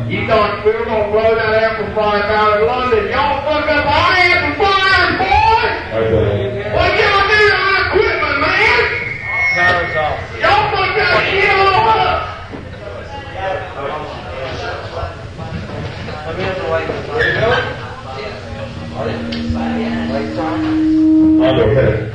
You thought we were going to blow that amplifier out in London. Y'all fuck up our amplifiers, boys! What y'all do to our equipment, man? Power's off. Y'all fuck that shit all up! Let me have the light. I'll go ahead.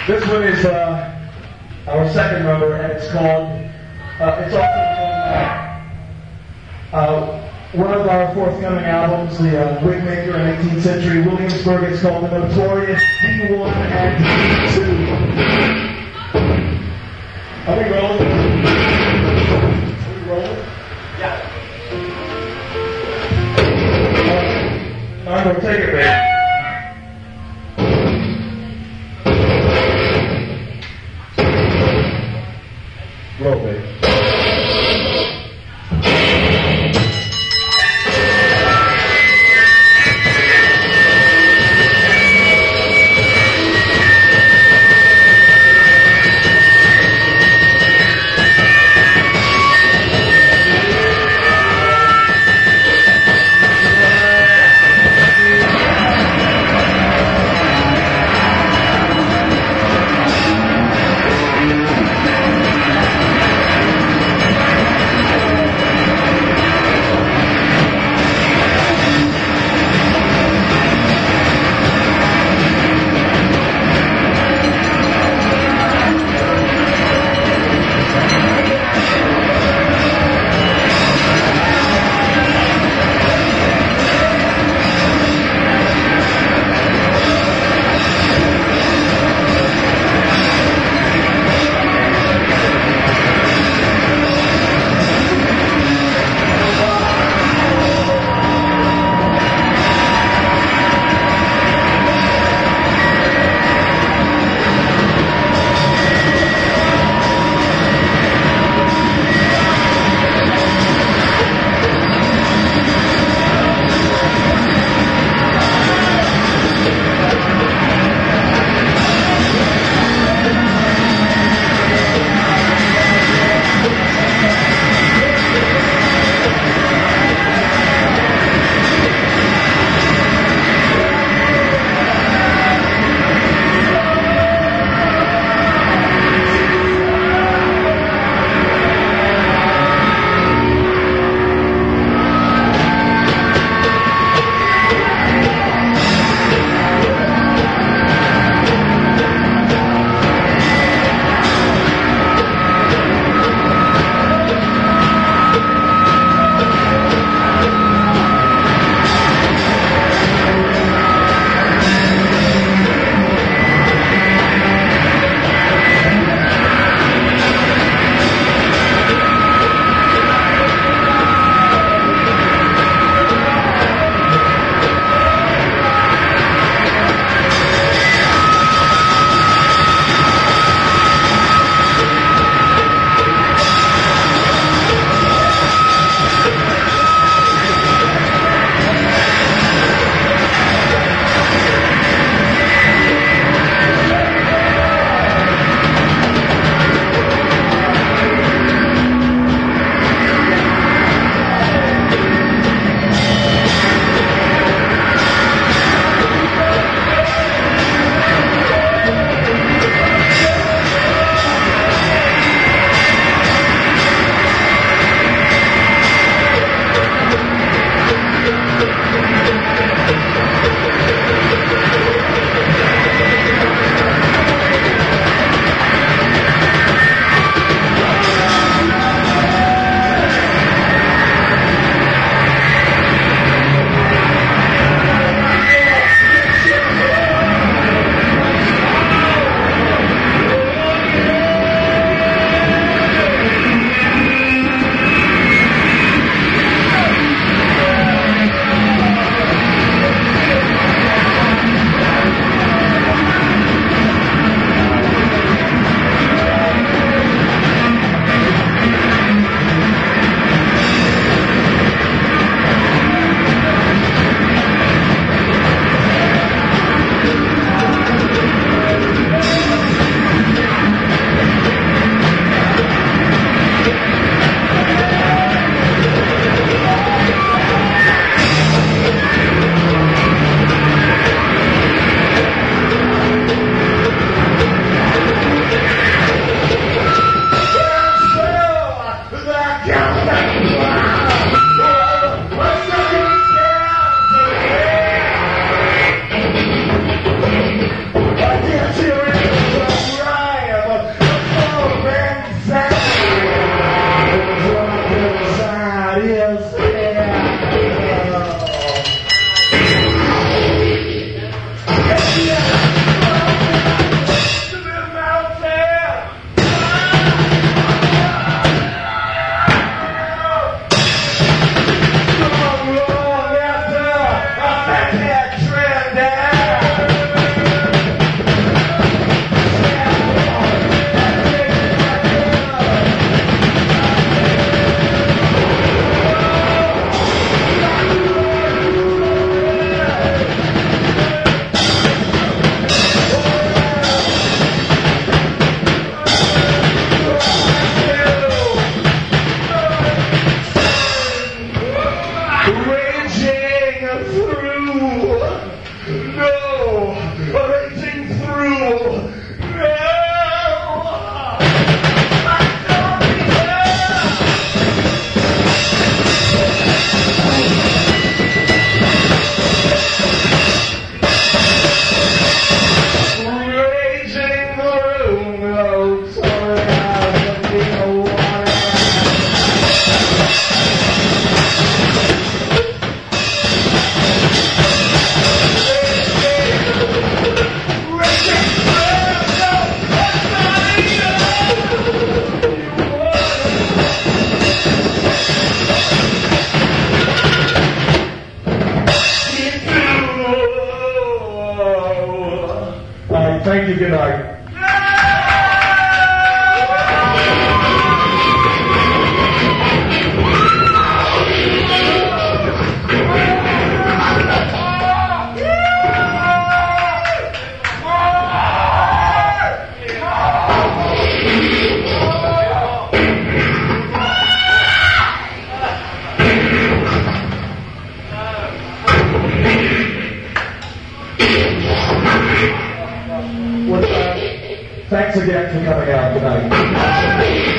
This one is our second number, and it's called, it's also from one of our forthcoming albums, the Wigmaker in 18th Century Williamsburg. It's called The Notorious D1 and D2. Are we rolling? Are we rolling? Yeah. I'm going to take it, man. Roll, baby. thanks again for coming out tonight.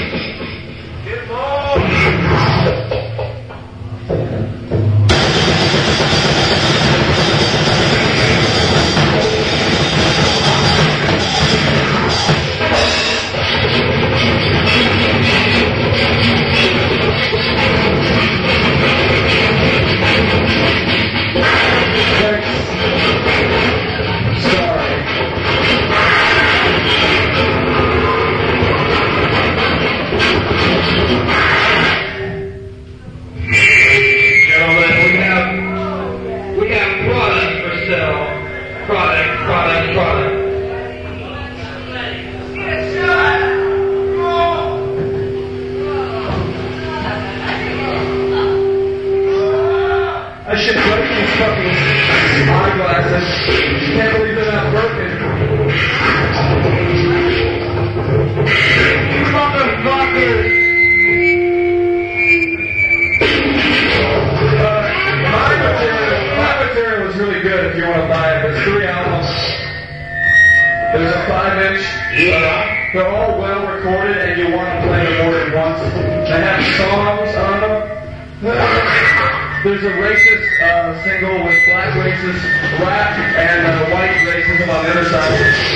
I should break these fucking eyeglasses. Can't believe they're not broken. You motherfuckers! My material was really good if you want to buy it. There's 3 albums. There's a 5-inch. They're all well recorded and you want to play them more than once. They have songs on them. There's a racist single with black racist rap and white racism on the other side.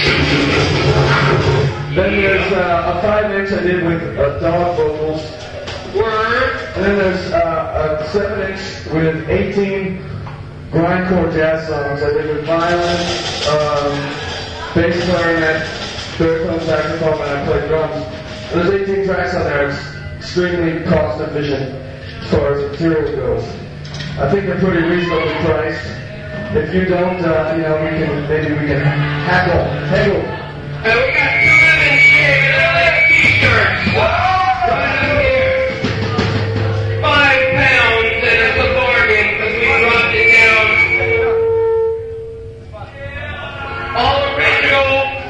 Then there's a 5-inch I did with dog vocals. Word. And then there's a 7-inch with 18 grindcore jazz songs I did with violin, bass clarinet, baritone saxophone, and I play drums. And there's 18 tracks on there. It's extremely cost efficient as far as material goes. I think they're pretty reasonably priced. If you don't, maybe we can haggle. And we got 2 living shaving LA t-shirts. Right here. 5 pounds, and it's a bargain because we dropped it down. All original.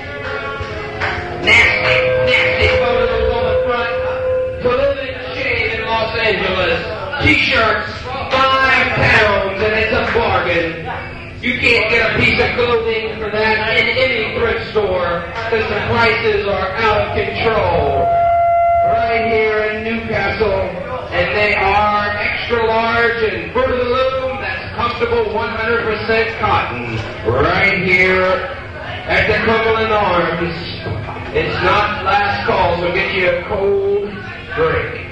Nasty photos on the front. To living shave in Los Angeles. T-shirts. 5 pounds, and it's a bargain. You can't get a piece of clothing for that in any thrift store because the prices are out of control. Right here in Newcastle, and they are extra large and Fruit of the Loom. That's comfortable 100% cotton. Right here at the Cumberland Arms. It's not last call, so get you a cold drink.